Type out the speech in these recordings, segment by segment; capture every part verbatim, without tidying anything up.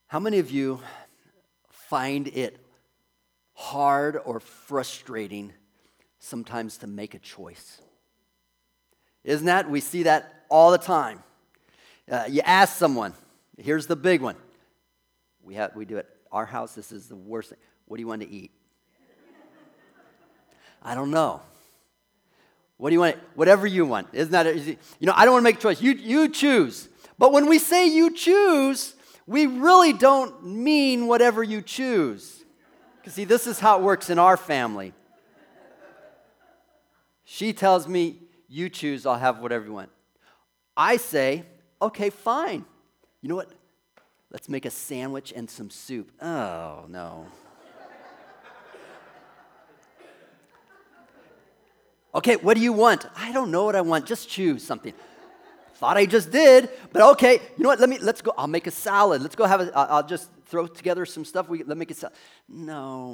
How many of you find it hard or frustrating sometimes to make a choice? Isn't that? We see that all the time. Uh, you ask someone, here's the big one. We have we do it at our house. This is the worst thing. What do you want to eat? I don't know. What do you want? Whatever you want. Isn't that? You know, I don't want to make a choice. You you choose. But when we say you choose, we really don't mean whatever you choose. Because see, this is how it works in our family. She tells me, you choose, I'll have whatever you want. I say, okay, fine. You know what? Let's make a sandwich and some soup. Oh, no. Okay, what do you want? I don't know what I want. Just choose something. Thought I just did, but okay. You know what? Let me. Let's go. I'll make a salad. Let's go have a. I'll just throw together some stuff. We let me make a salad. No.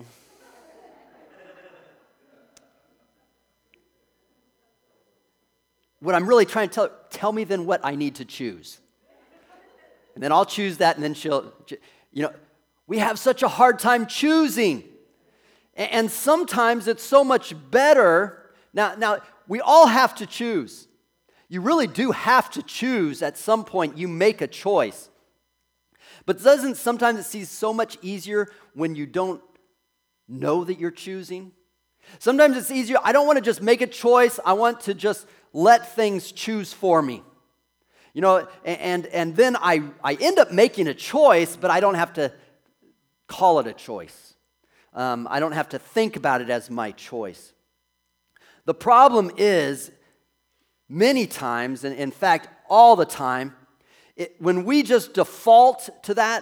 What I'm really trying to tell. Tell me then what I need to choose, and then I'll choose that, and then she'll. You know, we have such a hard time choosing, and sometimes it's so much better. Now, now we all have to choose. You really do have to choose at some point. You make a choice. But doesn't sometimes it seem so much easier when you don't know that you're choosing? Sometimes it's easier. I don't want to just make a choice. I want to just let things choose for me. You know, and and then I, I end up making a choice, but I don't have to call it a choice. Um, I don't have to think about it as my choice. The problem is, many times, and in fact, all the time, it, when we just default to that,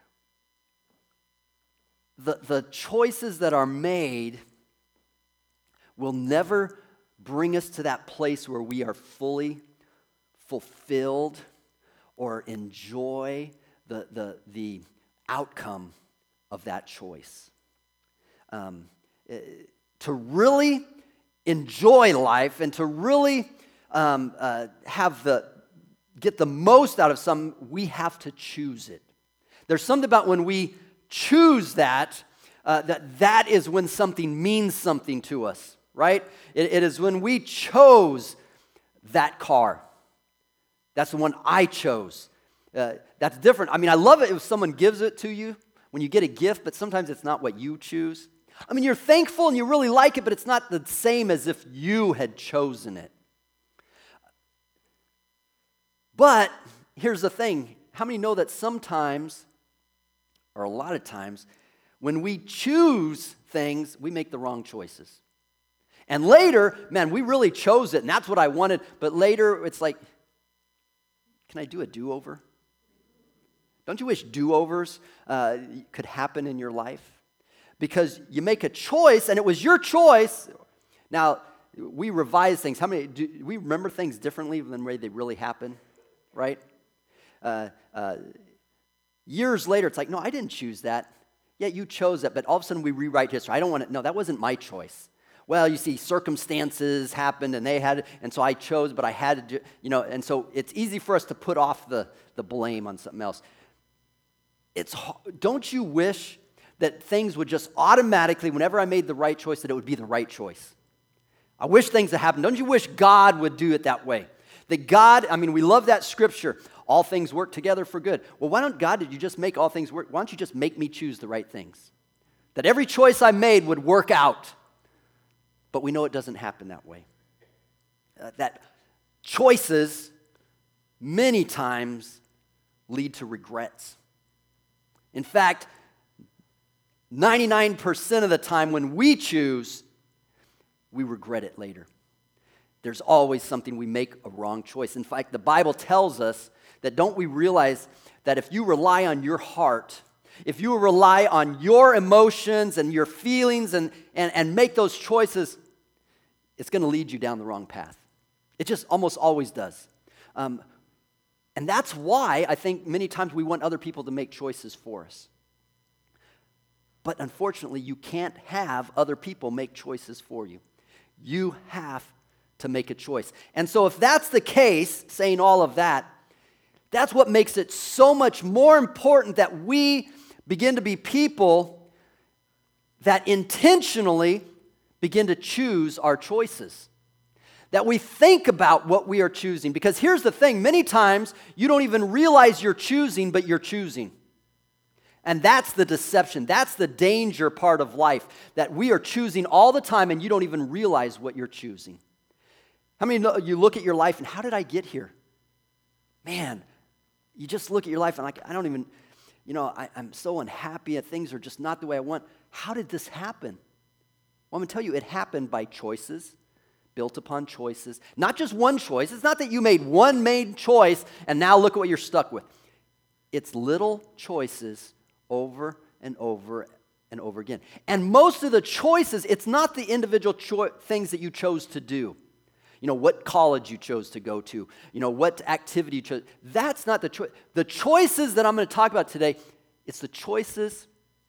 the, the choices that are made will never bring us to that place where we are fully fulfilled or enjoy the, the, the outcome of that choice. Um, to really enjoy life and to really Um, uh, have the get the most out of some, we have to choose it. There's something about when we choose that, uh, that that is when something means something to us, right? It, it is when we chose that car. That's the one I chose. Uh, that's different. I mean, I love it if someone gives it to you when you get a gift, but sometimes it's not what you choose. I mean, you're thankful and you really like it, but it's not the same as if you had chosen it. But here's the thing. How many know that sometimes, or a lot of times, when we choose things, we make the wrong choices? And later, man, we really chose it, and that's what I wanted. But later, it's like, can I do a do-over? Don't you wish do-overs uh, could happen in your life? Because you make a choice, and it was your choice. Now, we revise things. How many, do we remember things differently than the way they really happen? Right? Uh, uh, years later, it's like, no, I didn't choose that. Yeah, you chose that, but all of a sudden we rewrite history. I don't want to, no, that wasn't my choice. Well, you see, circumstances happened, and they had it, and so I chose, but I had to do, you know, and so it's easy for us to put off the, the blame on something else. It's, don't you wish that things would just automatically, whenever I made the right choice, that it would be the right choice? I wish things had happened. Don't you wish God would do it that way? That God, I mean, we love that scripture, all things work together for good. Well, why don't, God, did you just make all things work? Why don't you just make me choose the right things? That every choice I made would work out. But we know it doesn't happen that way. Uh, that choices many times lead to regrets. In fact, ninety-nine percent of the time when we choose, we regret it later. There's always something we make a wrong choice. In fact, the Bible tells us that don't we realize that if you rely on your heart, if you rely on your emotions and your feelings and, and, and make those choices, it's going to lead you down the wrong path. It just almost always does. Um, and that's why I think many times we want other people to make choices for us. But unfortunately, you can't have other people make choices for you. You have to make a choice. And so if that's the case, saying all of that, That's what makes it so much more important that we begin to be people that intentionally begin to choose our choices. That we think about what we are choosing. Because here's the thing, many times you don't even realize you're choosing, but you're choosing. And that's the deception. That's the danger part of life, that we are choosing all the time and you don't even realize what you're choosing. How many know you look at your life and how did I get here? Man, you just look at your life and like, I don't even, you know, I, I'm so unhappy and things are just not the way I want. How did this happen? Well, I'm going to tell you, it happened by choices, built upon choices. Not just one choice. It's not that you made one main choice and now look at what you're stuck with. It's little choices over and over and over again. And most of the choices, it's not the individual cho- things that you chose to do. You know, what college you chose to go to. You know, what activity you chose. That's not the choice. The choices that I'm going to talk about today, it's the choices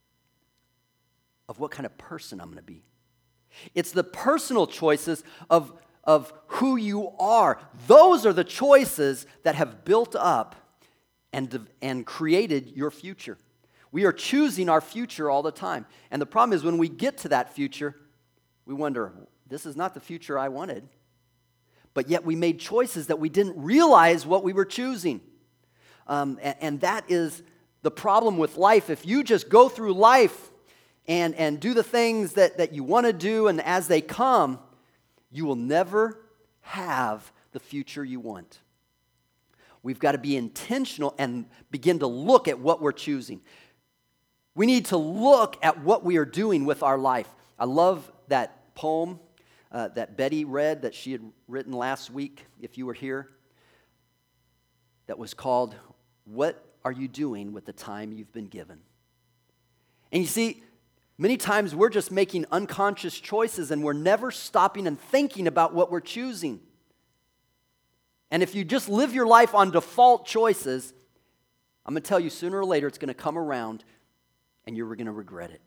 of what kind of person I'm going to be. It's the personal choices of, of who you are. Those are the choices that have built up and, and created your future. We are choosing our future all the time. And the problem is when we get to that future, we wonder, this is not the future I wanted. But yet we made choices that we didn't realize what we were choosing. Um, and, and that is the problem with life. If you just go through life and, and do the things that, that you want to do, and as they come, you will never have the future you want. We've got to be intentional and begin to look at what we're choosing. We need to look at what we are doing with our life. I love that poem uh, that Betty read that she had written last week, if you were here, that was called, "What Are You Doing with the Time You've Been Given?" And you see, many times we're just making unconscious choices and we're never stopping and thinking about what we're choosing. And if you just live your life on default choices, I'm going to tell you sooner or later it's going to come around and you're going to regret it.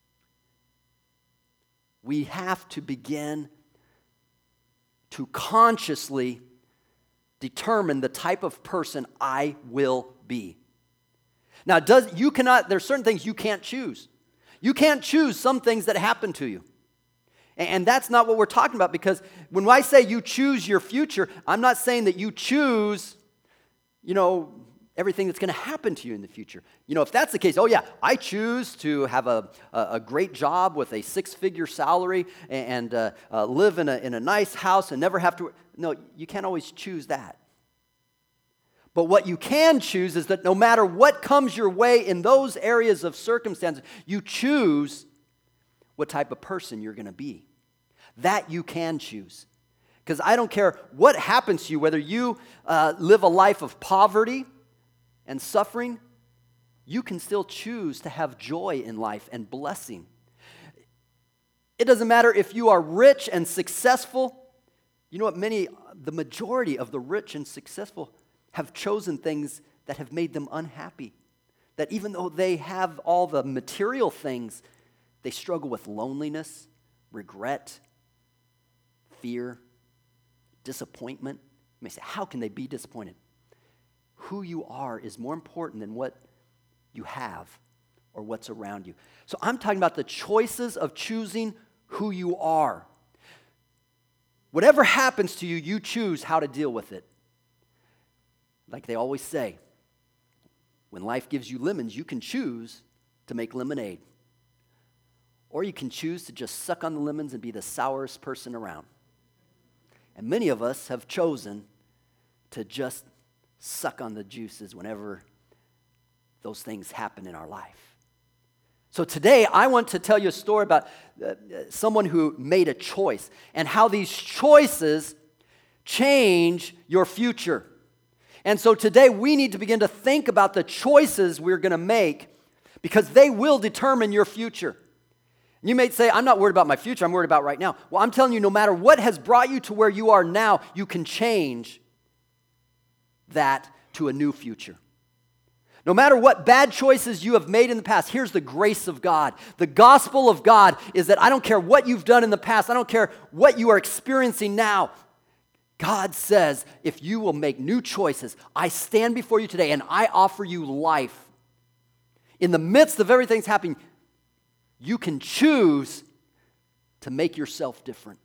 We have to begin to consciously determine the type of person I will be. Now, does you cannot, there's certain things you can't choose. You can't choose some things that happen to you. And that's not what we're talking about, because when I say you choose your future, I'm not saying that you choose, you know, everything that's going to happen to you in the future. You know, if that's the case, oh yeah, I choose to have a, a, a great job with a six-figure salary and uh, uh, live in a, in a nice house and never have to. No, you can't always choose that. But what you can choose is that no matter what comes your way in those areas of circumstances, you choose what type of person you're going to be. That you can choose. Because I don't care what happens to you, whether you uh, live a life of poverty and suffering, you can still choose to have joy in life and blessing. It doesn't matter if you are rich and successful. You know what? Many, the majority of the rich and successful have chosen things that have made them unhappy. That even though they have all the material things, they struggle with loneliness, regret, fear, disappointment. You may say, how can they be disappointed? Who you are is more important than what you have or what's around you. So I'm talking about the choices of choosing who you are. Whatever happens to you, you choose how to deal with it. Like they always say, when life gives you lemons, you can choose to make lemonade. Or you can choose to just suck on the lemons and be the sourest person around. And many of us have chosen to just suck on the juices whenever those things happen in our life. So today, I want to tell you a story about uh, someone who made a choice and how these choices change your future. And so today, we need to begin to think about the choices we're going to make, because they will determine your future. You may say, I'm not worried about my future, I'm worried about right now. Well, I'm telling you, no matter what has brought you to where you are now, you can change that to a new future. No matter what bad choices you have made in the past, here's the grace of God. The gospel of God is that I don't care what you've done in the past, I don't care what you are experiencing now. God says, if you will make new choices, I stand before you today and I offer you life. In the midst of everything that's happening, you can choose to make yourself different.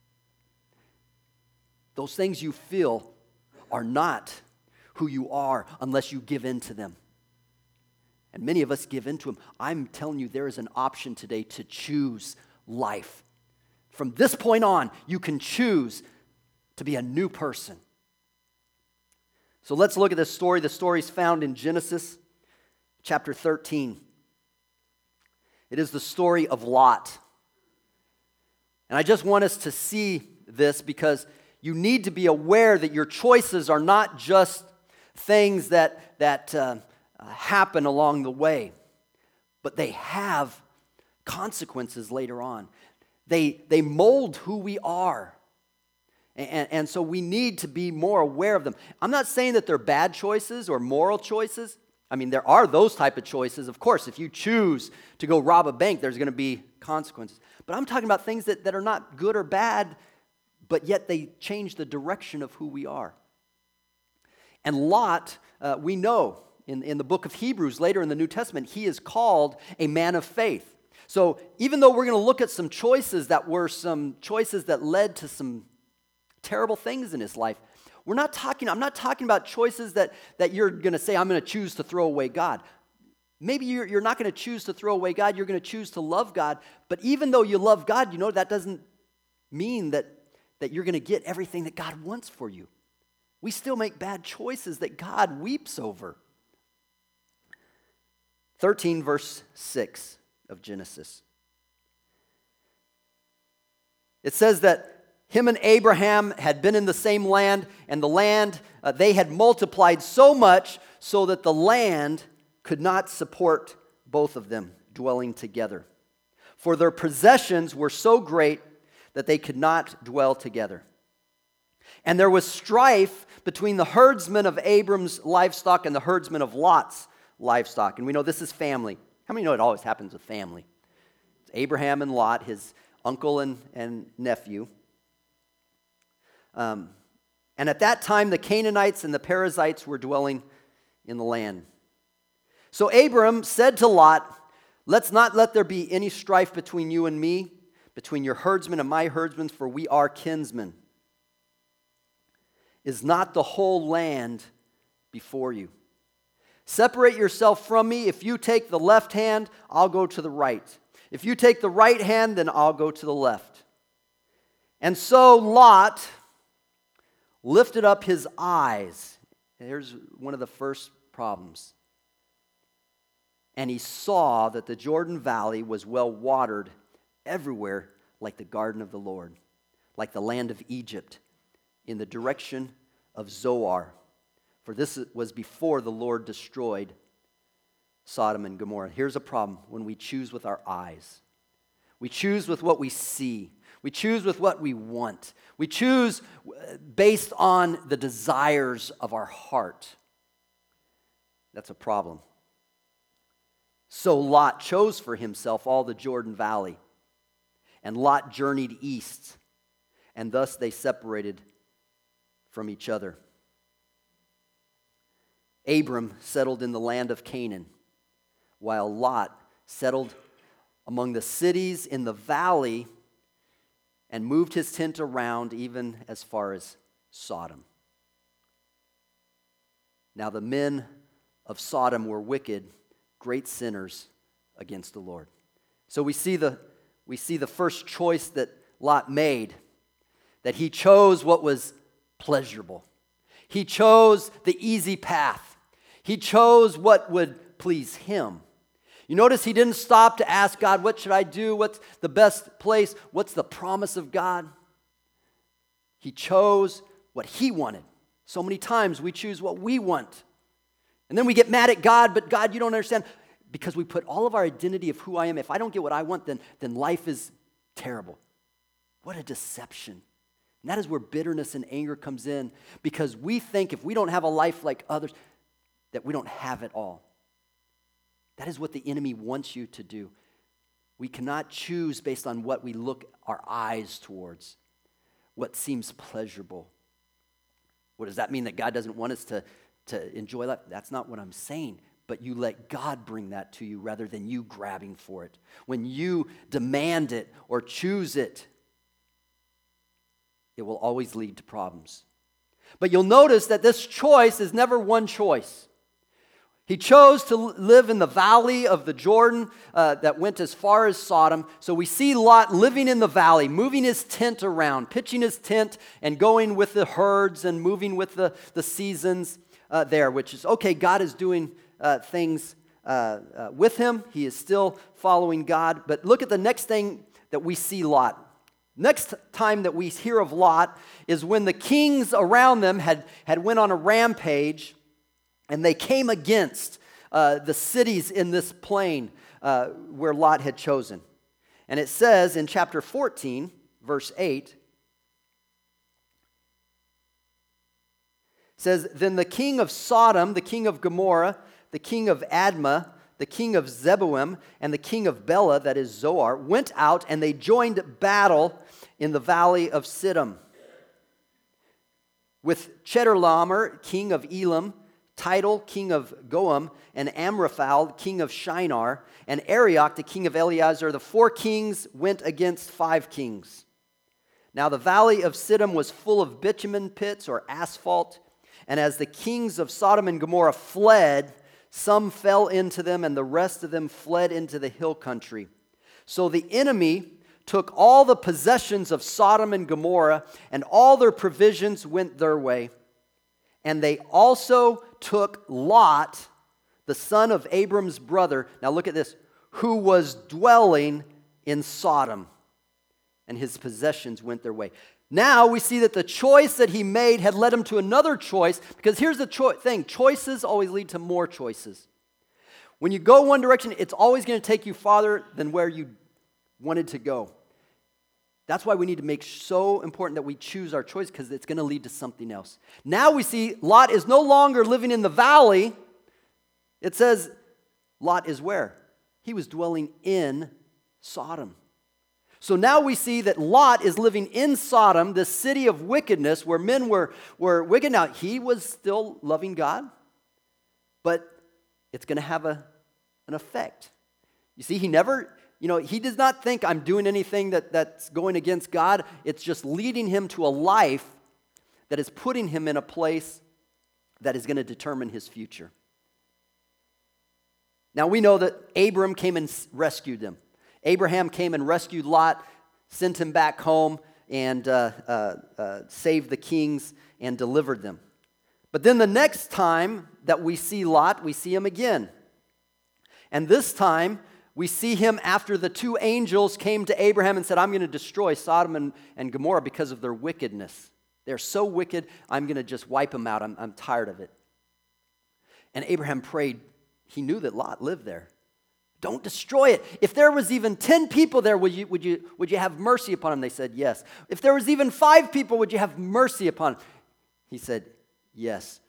Those things you feel are not who you are unless you give in to them. And many of us give in to them. I'm telling you, there is an option today to choose life. From this point on, you can choose to be a new person. So let's look at this story. The story is found in Genesis chapter thirteen. It is the story of Lot. And I just want us to see this because you need to be aware that your choices are not just things that, that uh, uh, happen along the way, but they have consequences later on. They, they mold who we are. And, and so we need to be more aware of them. I'm not saying that they're bad choices or moral choices. I mean, there are those type of choices. Of course, if you choose to go rob a bank, there's going to be consequences. But I'm talking about things that, that are not good or bad, but yet they change the direction of who we are. And Lot, uh, we know in, in the book of Hebrews, later in the New Testament, he is called a man of faith. So even though we're going to look at some choices that were some choices that led to some terrible things in his life, we're not talking, I'm not talking about choices that, that you're going to say, I'm going to choose to throw away God. Maybe you're, you're not going to choose to throw away God, you're going to choose to love God. But even though you love God, you know, that doesn't mean that, that you're going to get everything that God wants for you. We still make bad choices that God weeps over. thirteen verse six of Genesis. It says that him and Abraham had been in the same land, and the land, uh, they had multiplied so much so that the land could not support both of them dwelling together. For their possessions were so great that they could not dwell together. And there was strife between the herdsmen of Abram's livestock and the herdsmen of Lot's livestock. And we know this is family. How many know it always happens with family? It's Abraham and Lot, his uncle and, and nephew. Um, and at that time, the Canaanites and the Perizzites were dwelling in the land. So Abram said to Lot, let's not let there be any strife between you and me, between your herdsmen and my herdsmen, for we are kinsmen. Is not the whole land before you? Separate yourself from me. If you take the left hand, I'll go to the right. If you take the right hand, then I'll go to the left. And so Lot lifted up his eyes. Here's one of the first problems. And he saw that the Jordan Valley was well watered everywhere, like the garden of the Lord, like the land of Egypt, in the direction of Zoar. For this was before the Lord destroyed Sodom and Gomorrah. Here's a problem when we choose with our eyes. We choose with what we see. We choose with what we want. We choose based on the desires of our heart. That's a problem. So Lot chose for himself all the Jordan Valley, and Lot journeyed east, and thus they separated from each other. Abram settled in the land of Canaan, while Lot settled among the cities in the valley and moved his tent around even as far as Sodom. Now the men of Sodom were wicked, great sinners against the Lord. So we see the we see the first choice that Lot made, that he chose what was pleasurable. He chose the easy path. He chose what would please him. You notice he didn't stop to ask God, what should I do? What's the best place? What's the promise of God? He chose what he wanted. So many times we choose what we want. And then we get mad at God, but God, you don't understand. Because we put all of our identity of who I am. If I don't get what I want, then, then life is terrible. What a deception. And that is where bitterness and anger comes in, because we think if we don't have a life like others, that we don't have it all. That is what the enemy wants you to do. We cannot choose based on what we look our eyes towards, what seems pleasurable. What does that mean, that God doesn't want us to, to enjoy life? That's not what I'm saying. But you let God bring that to you rather than you grabbing for it. When you demand it or choose it, it will always lead to problems. But you'll notice that this choice is never one choice. He chose to live in the valley of the Jordan uh, that went as far as Sodom. So we see Lot living in the valley, moving his tent around, pitching his tent and going with the herds and moving with the, the seasons uh, there, which is, okay, God is doing uh, things uh, uh, with him. He is still following God. But look at the next thing that we see Lot. Next time that we hear of Lot is when the kings around them had, had went on a rampage and they came against uh, the cities in this plain uh, where Lot had chosen. And it says in chapter fourteen, verse eight, it says, "Then the king of Sodom, the king of Gomorrah, the king of Admah, the king of Zeboim, and the king of Bela," that is Zoar, "went out and they joined battle in the valley of Siddim with Chedorlaomer, king of Elam, Tidal, king of Goam, and Amraphel, king of Shinar, and Arioch, the king of Eleazar. The four kings went against five kings. Now the valley of Siddim was full of bitumen pits or asphalt, and as the kings of Sodom and Gomorrah fled, some fell into them, and the rest of them fled into the hill country. So the enemy took all the possessions of Sodom and Gomorrah, and all their provisions went their way. And they also took Lot, the son of Abram's brother," now look at this, "who was dwelling in Sodom, and his possessions went their way." Now we see that the choice that he made had led him to another choice, because here's the cho- thing, choices always lead to more choices. When you go one direction, it's always going to take you farther than where you wanted to go. That's why we need to make so important that we choose our choice, because it's going to lead to something else. Now we see Lot is no longer living in the valley. It says Lot is where? He was dwelling in Sodom. So now we see that Lot is living in Sodom, this city of wickedness where men were, were wicked. Now, he was still loving God, but it's going to have a, an effect. You see, he never... You know, he does not think I'm doing anything that, that's going against God. It's just leading him to a life that is putting him in a place that is going to determine his future. Now, we know that Abram came and rescued them. Abraham came and rescued Lot, sent him back home, and uh, uh, uh, saved the kings and delivered them. But then the next time that we see Lot, we see him again. And this time, we see him after the two angels came to Abraham and said, "I'm going to destroy Sodom and, and Gomorrah because of their wickedness. They're so wicked, I'm going to just wipe them out. I'm, I'm tired of it." And Abraham prayed. He knew that Lot lived there. "Don't destroy it. If there was even ten people there, would you, would you, would you have mercy upon him?" They said, "Yes." "If there was even five people, would you have mercy upon him?" He said, "Yes."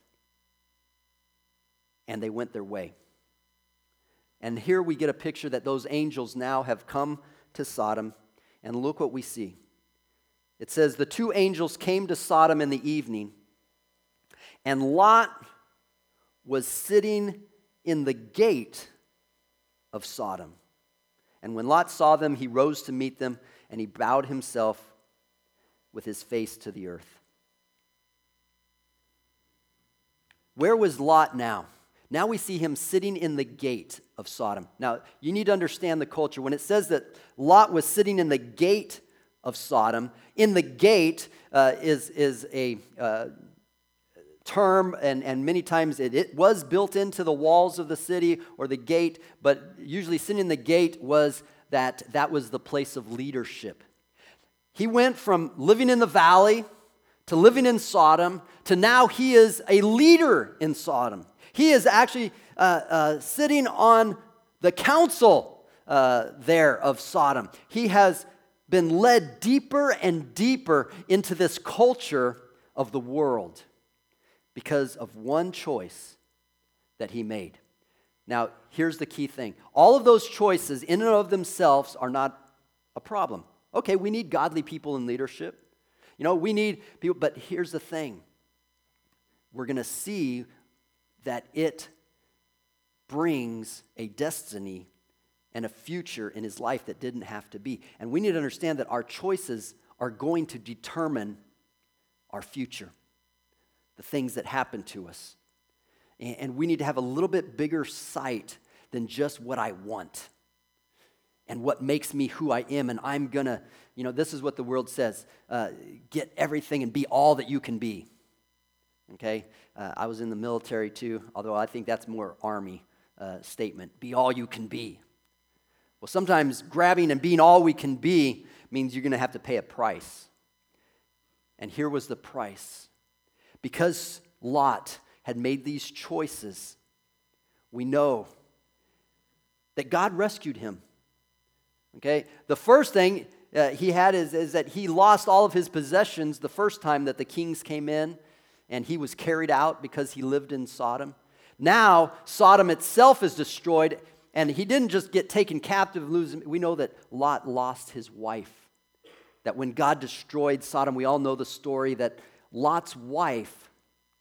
And they went their way. And here we get a picture that those angels now have come to Sodom. And look what we see. It says, "The two angels came to Sodom in the evening, and Lot was sitting in the gate of Sodom. And when Lot saw them, he rose to meet them, and he bowed himself with his face to the earth." Where was Lot now? Now we see him sitting in the gate of Sodom. Now, you need to understand the culture. When it says that Lot was sitting in the gate of Sodom, in the gate uh, is, is a uh, term, and, and many times it, it was built into the walls of the city or the gate, but usually sitting in the gate was that that was the place of leadership. He went from living in the valley to living in Sodom to now he is a leader in Sodom. He is actually uh, uh, sitting on the council uh, there of Sodom. He has been led deeper and deeper into this culture of the world because of one choice that he made. Now, here's the key thing. All of those choices in and of themselves are not a problem. Okay, we need godly people in leadership. You know, we need people, but here's the thing. we're going to see that it brings a destiny and a future in his life that didn't have to be. And we need to understand that our choices are going to determine our future, the things that happen to us. And we need to have a little bit bigger sight than just what I want and what makes me who I am. And I'm going to, you know, this is what the world says, uh, get everything and be all that you can be. Okay? Uh, I was in the military too, although I think that's more Army uh, statement. Be all you can be. Well, sometimes grabbing and being all we can be means you're going to have to pay a price. And here was the price. Because Lot had made these choices, we know that God rescued him. Okay? The first thing uh, he had is, is that he lost all of his possessions the first time that the kings came in, and he was carried out because he lived in Sodom. Now, Sodom itself is destroyed, and he didn't just get taken captive. Lose, we know that Lot lost his wife. That when God destroyed Sodom, we all know the story that Lot's wife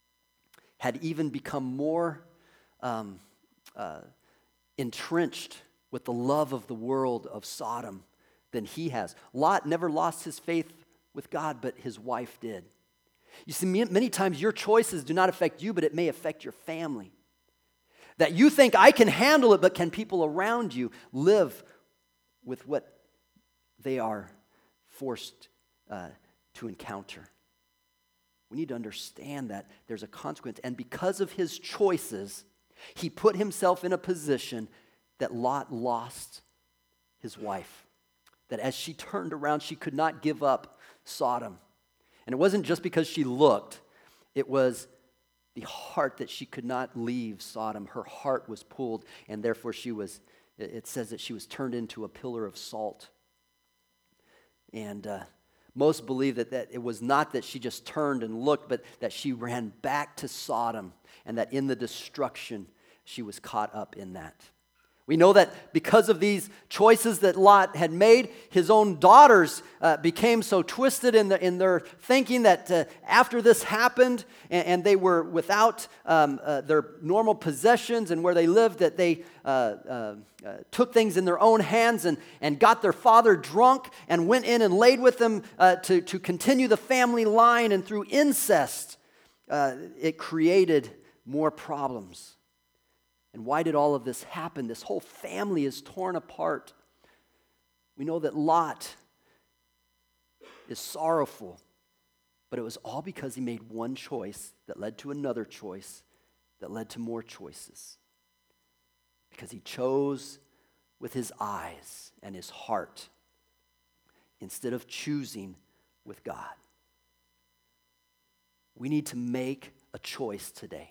had even become more um, uh, entrenched with the love of the world of Sodom than he has. Lot never lost his faith with God, but his wife did. You see, many times your choices do not affect you, but it may affect your family. That you think, I can handle it, but can people around you live with what they are forced uh, to encounter? We need to understand that there's a consequence. And because of his choices, he put himself in a position that Lot lost his wife. That as she turned around, she could not give up Sodom. And it wasn't just because she looked. It was the heart that she could not leave Sodom. Her heart was pulled, and therefore she was, it says that she was turned into a pillar of salt. And uh, most believe that, that it was not that she just turned and looked, but that she ran back to Sodom, and that in the destruction, she was caught up in that. We know that because of these choices that Lot had made, his own daughters uh, became so twisted in, the, in their thinking that uh, after this happened and, and they were without um, uh, their normal possessions and where they lived, that they uh, uh, uh, took things in their own hands and, and got their father drunk and went in and laid with them uh, to, to continue the family line. And through incest, uh, it created more problems. And why did all of this happen? This whole family is torn apart. We know that Lot is sorrowful, but it was all because he made one choice that led to another choice that led to more choices. Because he chose with his eyes and his heart instead of choosing with God. We need to make a choice today.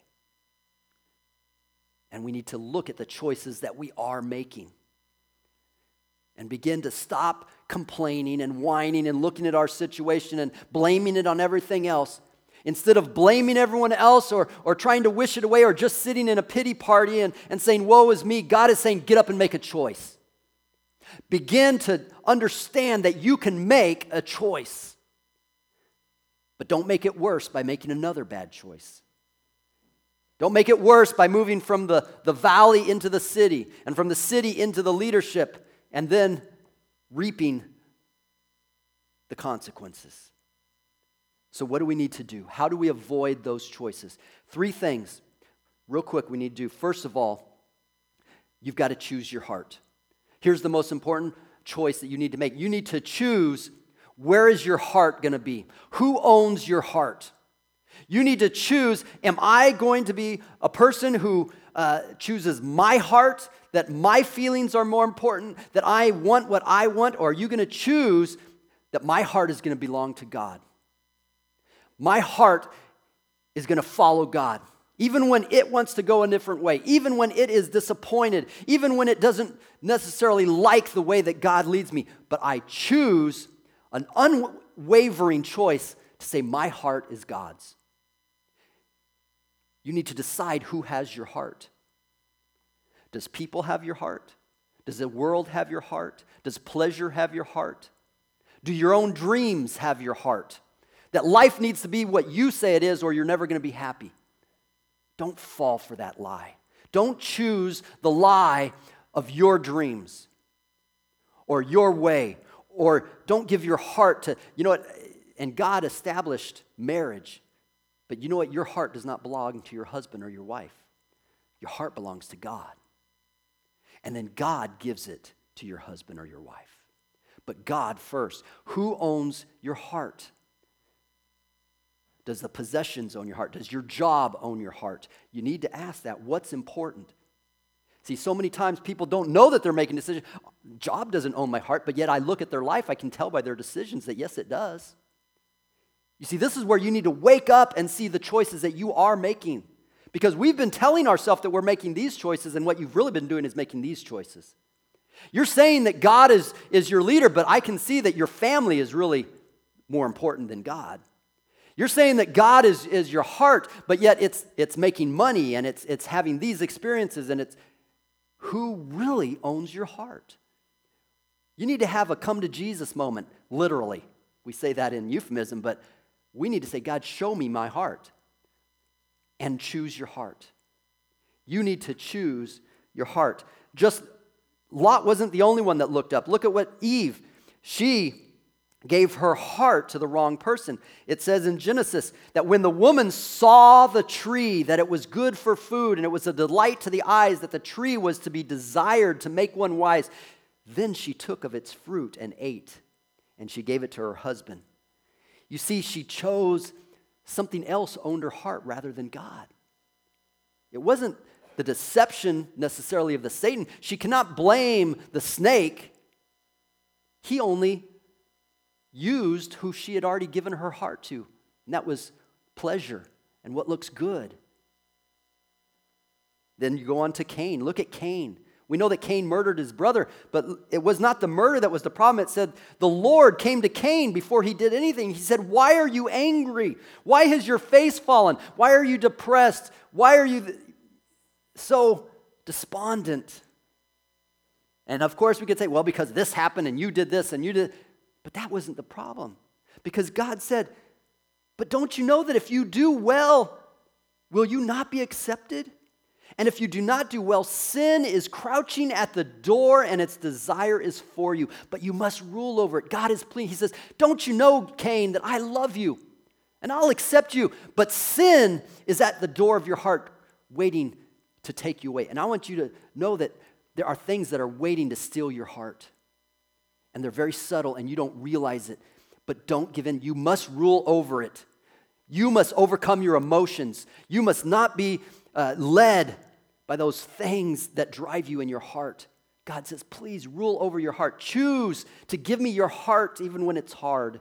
And we need to look at the choices that we are making and begin to stop complaining and whining and looking at our situation and blaming it on everything else. Instead of blaming everyone else or, or trying to wish it away or just sitting in a pity party and, and saying, woe is me, God is saying, get up and make a choice. Begin to understand that you can make a choice. But don't make it worse by making another bad choice. Don't make it worse by moving from the, the valley into the city and from the city into the leadership and then reaping the consequences. So what do we need to do? How do we avoid those choices? Three things, real quick, we need to do. First of all, you've got to choose your heart. Here's the most important choice that you need to make. You need to choose, where is your heart going to be? Who owns your heart? You need to choose, am I going to be a person who uh, chooses my heart, that my feelings are more important, that I want what I want, or are you going to choose that my heart is going to belong to God? My heart is going to follow God, even when it wants to go a different way, even when it is disappointed, even when it doesn't necessarily like the way that God leads me, but I choose an unwavering choice to say my heart is God's. You need to decide who has your heart. Does people have your heart? Does the world have your heart? Does pleasure have your heart? Do your own dreams have your heart? That life needs to be what you say it is or you're never going to be happy. Don't fall for that lie. Don't choose the lie of your dreams or your way, or don't give your heart to, you know what, and God established marriage, but you know what, your heart does not belong to your husband or your wife. Your heart belongs to God. And then God gives it to your husband or your wife. But God first. Who owns your heart? Does the possessions own your heart? Does your job own your heart? You need to ask that. What's important? See, so many times people don't know that they're making decisions. Job doesn't own my heart, but yet I look at their life, I can tell by their decisions that yes, it does. You see, this is where you need to wake up and see the choices that you are making. Because we've been telling ourselves that we're making these choices, and what you've really been doing is making these choices. You're saying that God is, is your leader, but I can see that your family is really more important than God. You're saying that God is, is your heart, but yet it's, it's making money, and it's, it's having these experiences, and it's who really owns your heart? You need to have a come to Jesus moment, literally. We say that in euphemism, but we need to say, God, show me my heart. And choose your heart. You need to choose your heart. Just Lot wasn't the only one that looked up. Look at what Eve, she gave her heart to the wrong person. It says in Genesis that when the woman saw the tree, that it was good for food, and it was a delight to the eyes, that the tree was to be desired to make one wise, then she took of its fruit and ate, and she gave it to her husband. You see, she chose something else owned her heart rather than God. It wasn't the deception necessarily of the Satan. She cannot blame the snake. He only used who she had already given her heart to, and that was pleasure and what looks good. Then you go on to Cain. Look at Cain. We know that Cain murdered his brother, but it was not the murder that was the problem. It said the Lord came to Cain before he did anything. He said, why are you angry? Why has your face fallen? Why are you depressed? Why are you so despondent? And of course we could say, well, because this happened and you did this and you did, but that wasn't the problem. Because God said, but don't you know that if you do well, will you not be accepted? And if you do not do well, sin is crouching at the door and its desire is for you, but you must rule over it. God is pleading. He says, don't you know, Cain, that I love you and I'll accept you, but sin is at the door of your heart waiting to take you away. And I want you to know that there are things that are waiting to steal your heart, and they're very subtle and you don't realize it, but don't give in. You must rule over it. You must overcome your emotions. You must not be uh, led by those things that drive you in your heart. God says, please rule over your heart. Choose to give me your heart even when it's hard.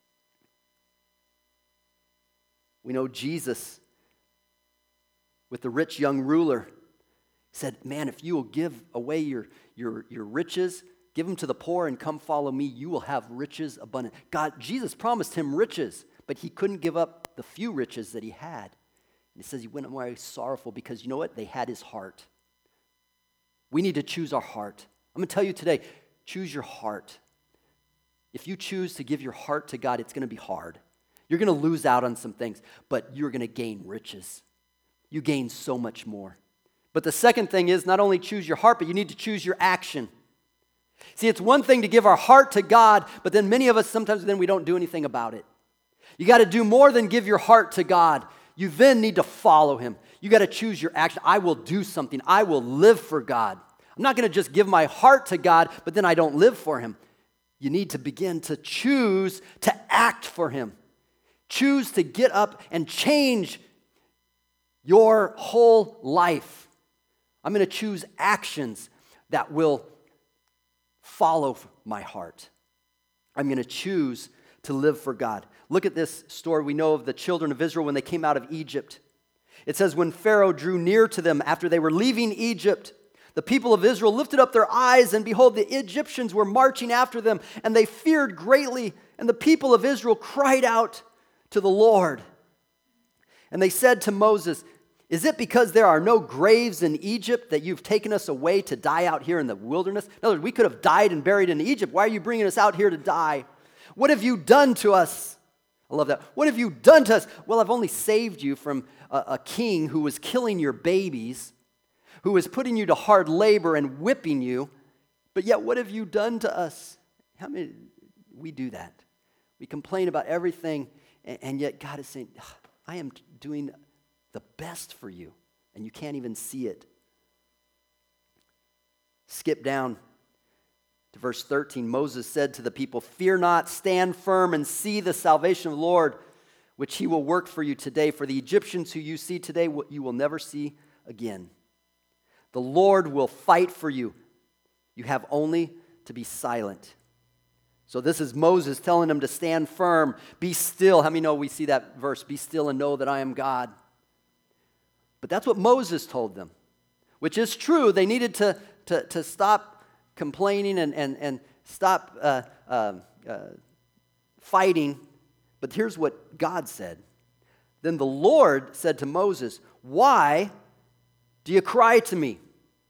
We know Jesus, with the rich young ruler, said, man, if you will give away your, your, your riches, give them to the poor and come follow me, you will have riches abundant. God, Jesus promised him riches, but he couldn't give up the few riches that he had. And it says he went away sorrowful because, you know what? They had his heart. We need to choose our heart. I'm going to tell you today, choose your heart. If you choose to give your heart to God, it's going to be hard. You're going to lose out on some things, but you're going to gain riches. You gain so much more. But the second thing is not only choose your heart, but you need to choose your action. See, it's one thing to give our heart to God, but then many of us, sometimes then we don't do anything about it. You got to do more than give your heart to God. You then need to follow him. You got to choose your action. I will do something. I will live for God. I'm not going to just give my heart to God, but then I don't live for him. You need to begin to choose to act for him. Choose to get up and change your whole life. I'm going to choose actions that will follow my heart. I'm going to choose to live for God. Look at this story we know of the children of Israel when they came out of Egypt. It says, when Pharaoh drew near to them after they were leaving Egypt, the people of Israel lifted up their eyes, and behold, the Egyptians were marching after them, and they feared greatly. And the people of Israel cried out to the Lord. And they said to Moses, is it because there are no graves in Egypt that you've taken us away to die out here in the wilderness? In other words, we could have died and buried in Egypt. Why are you bringing us out here to die? What have you done to us? I love that. What have you done to us? Well, I've only saved you from a, a king who was killing your babies, who was putting you to hard labor and whipping you. But yet, what have you done to us? How many, we do that. We complain about everything, and, and yet God is saying, I am doing the best for you, and you can't even see it. Skip down to verse thirteen. Moses said to the people, fear not, stand firm and see the salvation of the Lord, which he will work for you today. For the Egyptians who you see today, you will never see again. The Lord will fight for you. You have only to be silent. So this is Moses telling them to stand firm, be still. How many know we see that verse, be still and know that I am God? But that's what Moses told them, which is true. They needed to, to, to stop complaining and, and, and stop uh, uh, uh, fighting. But here's what God said. Then the Lord said to Moses, why do you cry to me?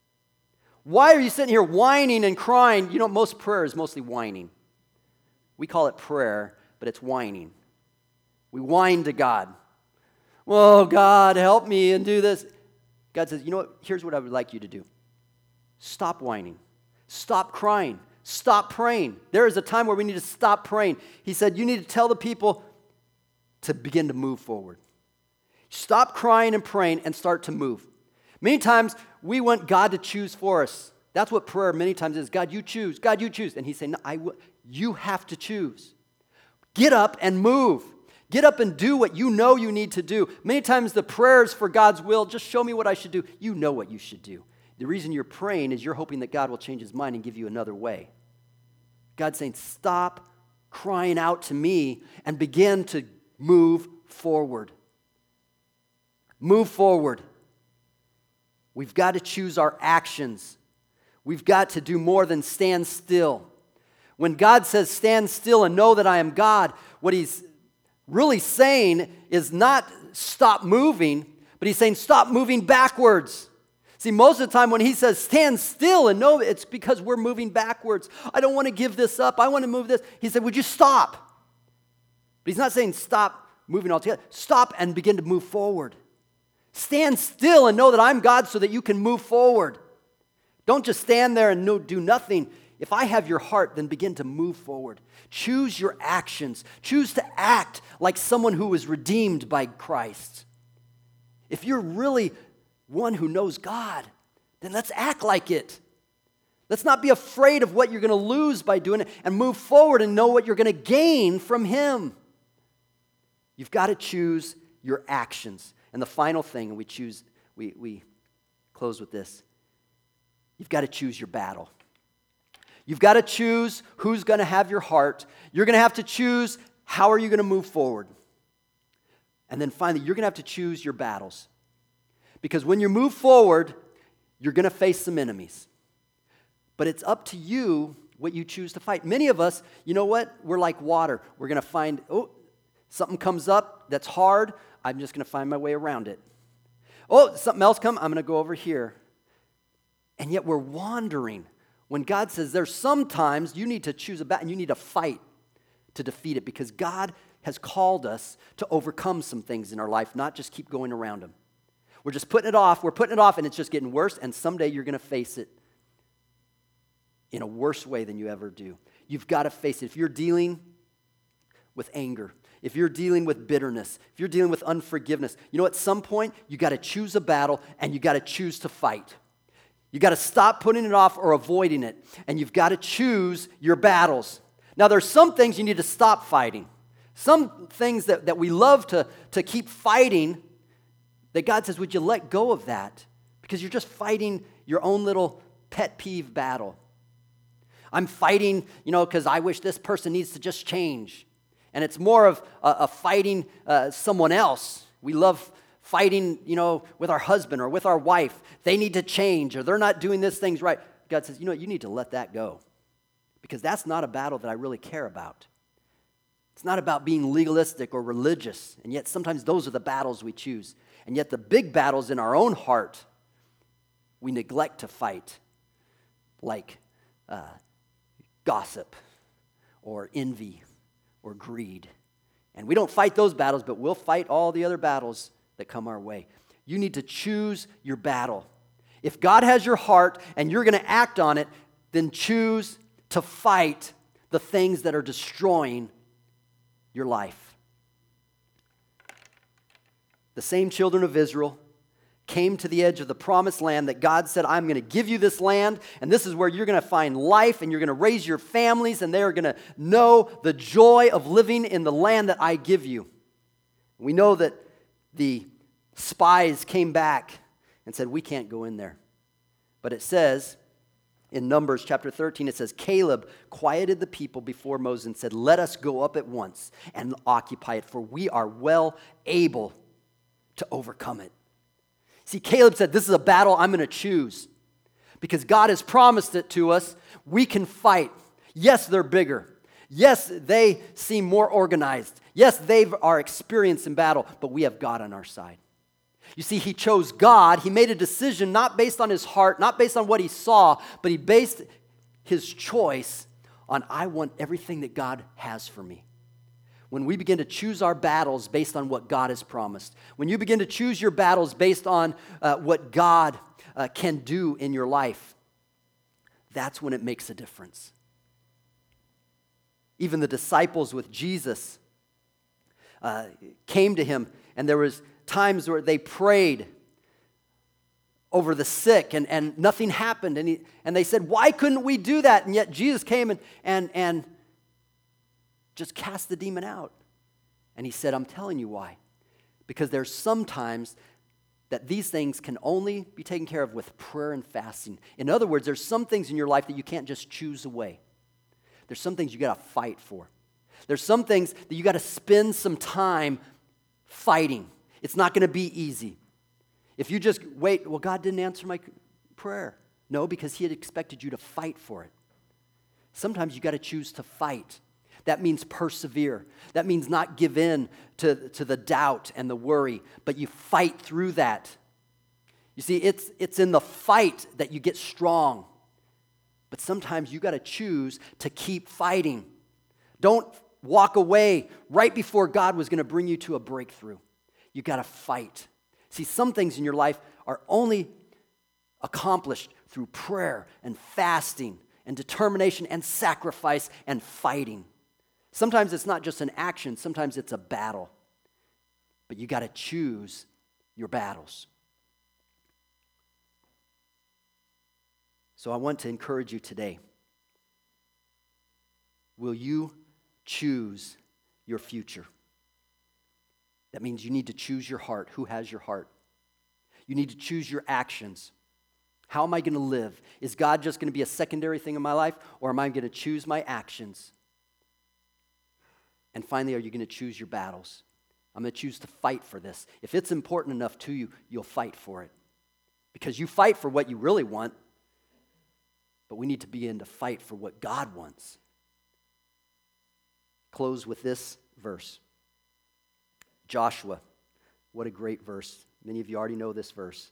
Why are you sitting here whining and crying? You know, most prayer is mostly whining. We call it prayer, but it's whining. We whine to God. Well, God, help me and do this. God says, you know what? Here's what I would like you to do. Stop whining. Stop crying. Stop praying. There is a time where we need to stop praying. He said, you need to tell the people to begin to move forward. Stop crying and praying and start to move. Many times, we want God to choose for us. That's what prayer many times is. God, you choose. God, you choose. And he's saying, no, I w- you have to choose. Get up and move. Get up and do what you know you need to do. Many times the prayers for God's will, just show me what I should do. You know what you should do. The reason you're praying is you're hoping that God will change his mind and give you another way. God's saying, stop crying out to me and begin to move forward. Move forward. We've got to choose our actions. We've got to do more than stand still. When God says, stand still and know that I am God, what he's really saying is not stop moving, but he's saying stop moving backwards. See, most of the time when he says stand still and know, it's because we're moving backwards. I don't want to give this up. I want to move this. He said, would you stop? But he's not saying stop moving altogether. Stop and begin to move forward. Stand still and know that I'm God so that you can move forward. Don't just stand there and no, do nothing. If I have your heart, then begin to move forward. Choose your actions. Choose to act like someone who is redeemed by Christ. If you're really one who knows God, then let's act like it. Let's not be afraid of what you're going to lose by doing it and move forward and know what you're going to gain from him. You've got to choose your actions. And the final thing, and we choose, we, we close with this. You've got to choose your battle. You've got to choose who's going to have your heart. You're going to have to choose how are you going to move forward. And then finally, you're going to have to choose your battles. Because when you move forward, you're going to face some enemies. But it's up to you what you choose to fight. Many of us, you know what? We're like water. We're going to find, oh, something comes up that's hard. I'm just going to find my way around it. Oh, something else come. I'm going to go over here. And yet we're wandering. When God says there's sometimes you need to choose a battle and you need to fight to defeat it because God has called us to overcome some things in our life, not just keep going around them. We're just putting it off. We're putting it off and it's just getting worse and someday you're going to face it in a worse way than you ever do. You've got to face it. If you're dealing with anger, if you're dealing with bitterness, if you're dealing with unforgiveness, you know at some point you got to choose a battle and you got to choose to fight. You got to stop putting it off or avoiding it. And you've got to choose your battles. Now, there's some things you need to stop fighting. Some things that, that we love to, to keep fighting, that God says, would you let go of that? Because you're just fighting your own little pet peeve battle. I'm fighting, you know, because I wish this person needs to just change. And it's more of a, a fighting uh, someone else. We love fighting, you know, with our husband or with our wife. They need to change or they're not doing this things right. God says, you know what, you need to let that go because that's not a battle that I really care about. It's not about being legalistic or religious, and yet sometimes those are the battles we choose. And yet the big battles in our own heart, we neglect to fight, like uh, gossip or envy or greed. And we don't fight those battles, but we'll fight all the other battles that come our way. You need to choose your battle. If God has your heart and you're going to act on it, then choose to fight the things that are destroying your life. The same children of Israel came to the edge of the promised land that God said, I'm going to give you this land, and this is where you're going to find life, and you're going to raise your families, and they're going to know the joy of living in the land that I give you. We know that the spies came back and said, we can't go in there. But it says, in Numbers chapter thirteen, it says, Caleb quieted the people before Moses and said, let us go up at once and occupy it, for we are well able to overcome it. See, Caleb said, this is a battle I'm going to choose. Because God has promised it to us. We can fight. Yes, they're bigger. Yes, they seem more organized. Yes, they are experienced in battle, but we have God on our side. You see, he chose God. He made a decision not based on his heart, not based on what he saw, but he based his choice on, I want everything that God has for me. When we begin to choose our battles based on what God has promised, when you begin to choose your battles based on uh, what God uh, can do in your life, that's when it makes a difference. Even the disciples with Jesus uh, came to him, and there was times where they prayed over the sick, and, and nothing happened. And, he, and they said, why couldn't we do that? And yet Jesus came and, and, and just cast the demon out. And he said, I'm telling you why. Because there's sometimes that these things can only be taken care of with prayer and fasting. In other words, there's some things in your life that you can't just choose away. There's some things you got to fight for. There's some things that you got to spend some time fighting. It's not going to be easy. If you just wait, well, God didn't answer my prayer. No, because he had expected you to fight for it. Sometimes you got to choose to fight. That means persevere. That means not give in to, to the doubt and the worry, but you fight through that. You see, it's, it's in the fight that you get strong. But sometimes you got to choose to keep fighting. Don't walk away right before God was going to bring you to a breakthrough. You got to fight. See, some things in your life are only accomplished through prayer and fasting and determination and sacrifice and fighting. Sometimes it's not just an action, sometimes it's a battle. But you got to choose your battles. So I want to encourage you today. Will you choose your future? That means you need to choose your heart. Who has your heart? You need to choose your actions. How am I going to live? Is God just going to be a secondary thing in my life, or am I going to choose my actions? And finally, are you going to choose your battles? I'm going to choose to fight for this. If it's important enough to you, you'll fight for it. Because you fight for what you really want, but we need to begin to fight for what God wants. Close with this verse. Joshua, what a great verse. Many of you already know this verse.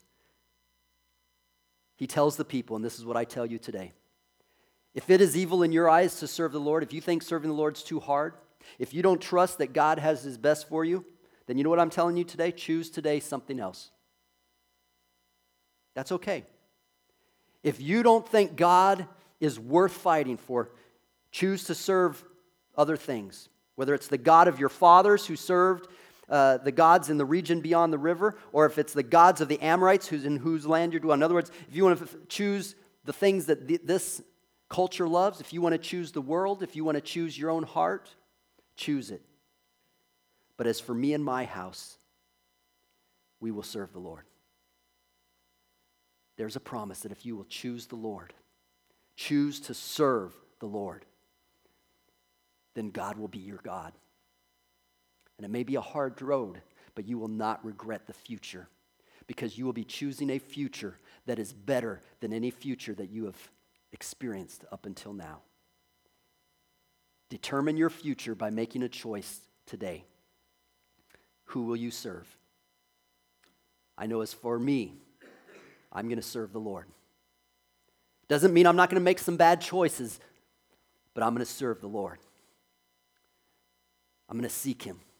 He tells the people, and this is what I tell you today. If it is evil in your eyes to serve the Lord, if you think serving the Lord's too hard, if you don't trust that God has his best for you, then you know what I'm telling you today? Choose today something else. That's okay. If you don't think God is worth fighting for, choose to serve other things. Whether it's the God of your fathers who served uh, the gods in the region beyond the river, or if it's the gods of the Amorites who's in whose land you're dwelling. In other words, if you want to f- choose the things that th- this culture loves, if you want to choose the world, if you want to choose your own heart, choose it. But as for me and my house, we will serve the Lord. There's a promise that if you will choose the Lord, choose to serve the Lord, then God will be your God. And it may be a hard road, but you will not regret the future, because you will be choosing a future that is better than any future that you have experienced up until now. Determine your future by making a choice today. Who will you serve? I know as for me, I'm going to serve the Lord. Doesn't mean I'm not going to make some bad choices, but I'm going to serve the Lord. I'm going to seek him.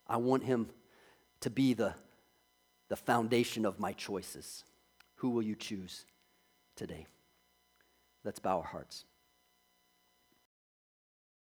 I want him to be the, the foundation of my choices. Who will you choose today? Let's bow our hearts.